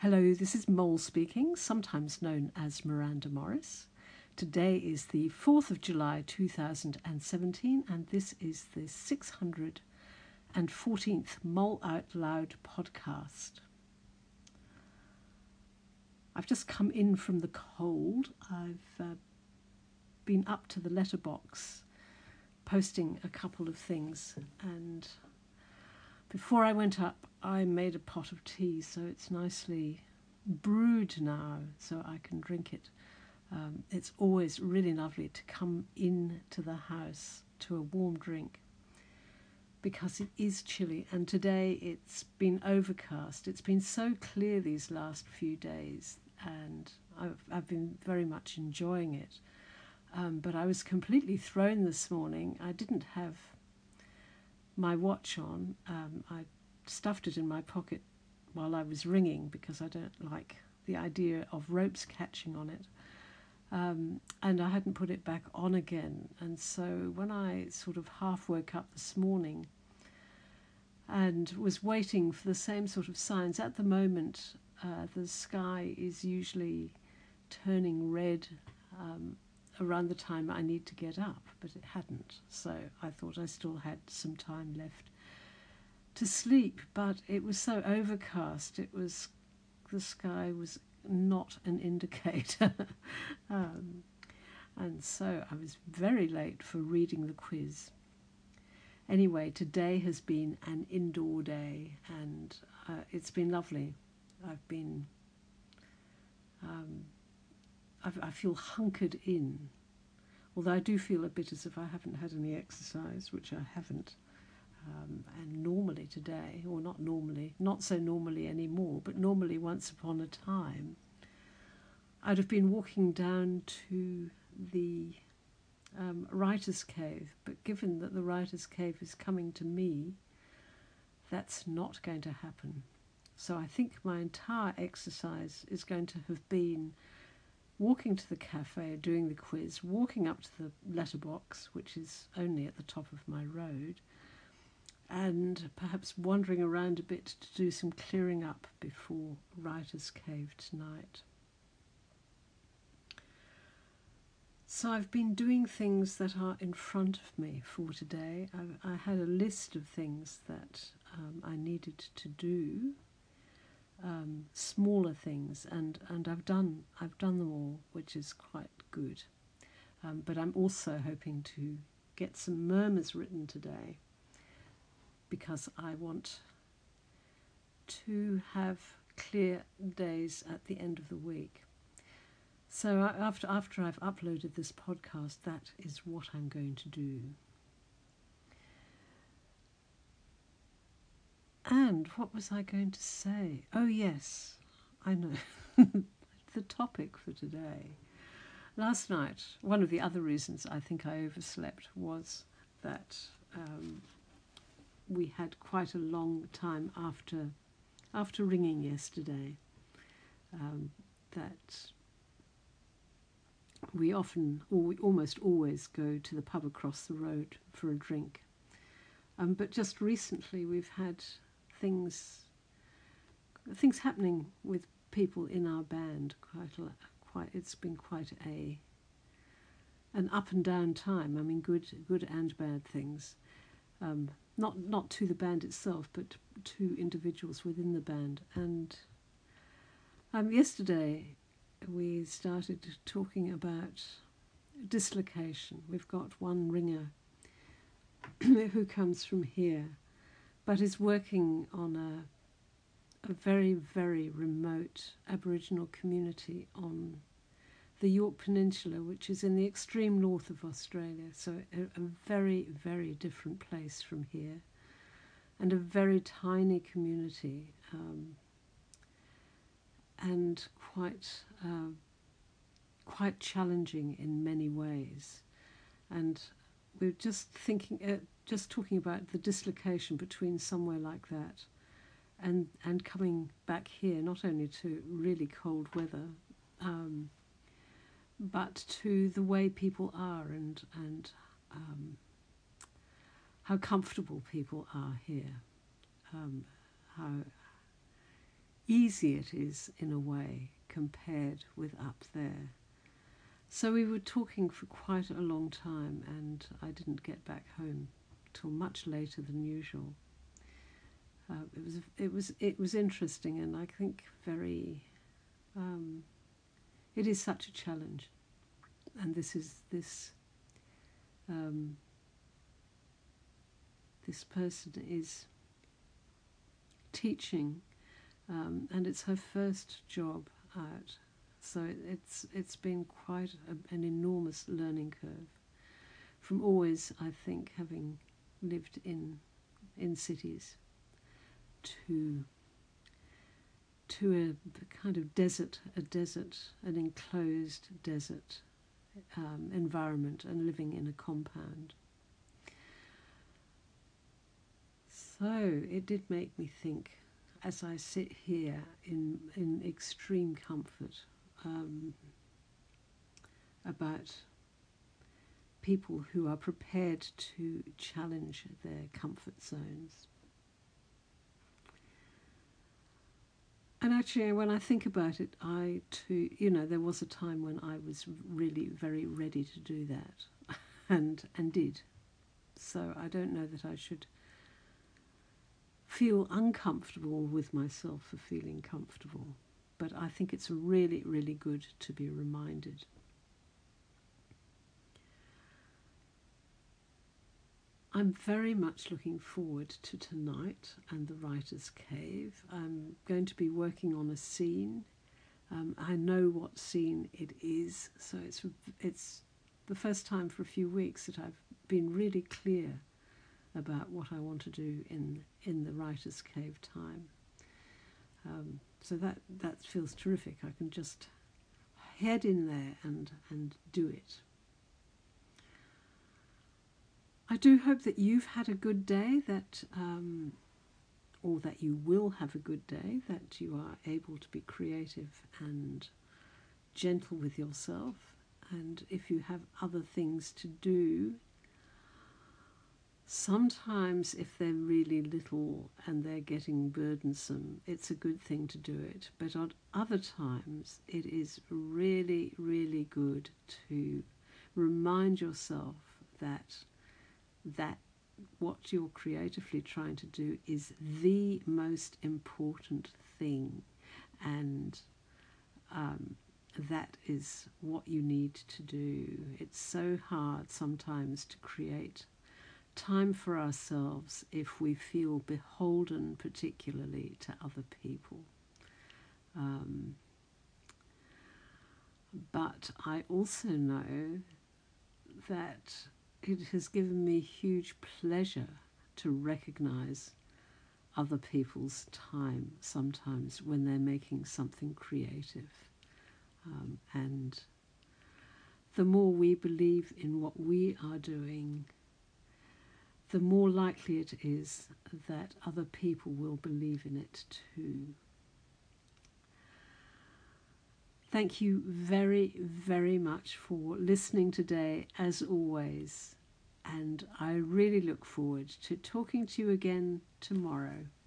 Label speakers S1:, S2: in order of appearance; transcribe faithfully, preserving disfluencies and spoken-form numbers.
S1: Hello, this is Mole speaking, sometimes known as Miranda Morris. Today is the fourth of July two thousand seventeen, and this is the six hundred fourteenth Mole Out Loud podcast. I've just come in from the cold. I've uh, been up to the letterbox posting a couple of things, and before I went up I made a pot of tea, so it's nicely brewed now so I can drink it. Um, it's always really lovely to come into the house to a warm drink because it is chilly, and today it's been overcast. It's been so clear these last few days, and I've, I've been very much enjoying it. Um, but I was completely thrown this morning. I didn't have my watch on. Um, I stuffed it in my pocket while I was ringing because I don't like the idea of ropes catching on it. Um, and I hadn't put it back on again. And so when I sort of half woke up this morning and was waiting for the same sort of signs, at the moment uh, the sky is usually turning red um, around the time I need to get up, but it hadn't. So I thought I still had some time left to sleep, but it was so overcast. It was, the sky was not an indicator. um, and so I was very late for reading the quiz. Anyway, today has been an indoor day, and uh, it's been lovely. I've been, um, I've, I feel hunkered in, although I do feel a bit as if I haven't had any exercise, which I haven't. Um, and normally today, or not normally, not so normally anymore, but normally once upon a time, I'd have been walking down to the um, writer's cave, but given that the writer's cave is coming to me, that's not going to happen. So I think my entire exercise is going to have been walking to the cafe, doing the quiz, walking up to the letterbox, which is only at the top of my road, and perhaps wandering around a bit to do some clearing up before Writer's Cave tonight. So I've been doing things that are in front of me for today. I, I had a list of things that um, I needed to do, um, smaller things, and, and I've done I've done them all, which is quite good. Um, but I'm also hoping to get some murmurs written today, because I want to have clear days at the end of the week. So after after I've uploaded this podcast, that is what I'm going to do. And what was I going to say? Oh yes, I know. The topic for today. Last night, one of the other reasons I think I overslept was that um, we had quite a long time after after ringing yesterday, um, that we often, or we almost always go to the pub across the road for a drink. Um, but just recently we've had things things happening with people in our band. Quite a, quite it's been quite a an up and down time. I mean, good good and bad things. Um, Not not to the band itself, but to individuals within the band. And um, yesterday we started talking about dislocation. We've got one ringer who comes from here, but is working on a, a very, very remote Aboriginal community on the Yorke Peninsula, which is in the extreme north of Australia, so a, a very, very different place from here, and a very tiny community, um, and quite uh, quite challenging in many ways. And we're just thinking, uh, just talking about the dislocation between somewhere like that and and coming back here, not only to really cold weather, um, but to the way people are, and and um, how comfortable people are here, um, how easy it is in a way compared with up there. So we were talking for quite a long time, and I didn't get back home till much later than usual. Uh, it was it was it was interesting, and I think very. Um, it is such a challenge, and this is this. Um, this person is teaching, um, and it's her first job out, so it, it's it's been quite a, an enormous learning curve. From always, I think, having lived in in cities, to to a, a kind of desert, a desert, an enclosed desert um, environment, and living in a compound. So it did make me think, as I sit here in in extreme comfort, um, about people who are prepared to challenge their comfort zones. And actually, when I think about it, I too, you know, there was a time when I was really very ready to do that, and and did. So I don't know that I should feel uncomfortable with myself for feeling comfortable, but I think it's really, really good to be reminded. I'm very much looking forward to tonight and the Writer's Cave. I'm going to be working on a scene. Um, I know what scene it is, so it's it's the first time for a few weeks that I've been really clear about what I want to do in in the Writer's Cave time. Um, so that that feels terrific. I can just head in there and and do it. I do hope that you've had a good day, that um, or that you will have a good day, that you are able to be creative and gentle with yourself. And if you have other things to do, sometimes if they're really little and they're getting burdensome, it's a good thing to do it. But at other times, it is really, really good to remind yourself that that what you're creatively trying to do is the most important thing, and um, that is what you need to do. It's so hard sometimes to create time for ourselves if we feel beholden particularly to other people. Um, but I also know that it has given me huge pleasure to recognize other people's time sometimes when they're making something creative. Um, and the more we believe in what we are doing, the more likely it is that other people will believe in it too. Thank you very, very much for listening today, as always, and I really look forward to talking to you again tomorrow.